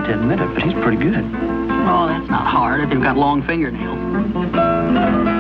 to admit it, but he's pretty good. Oh, that's not hard if you've got long fingernails.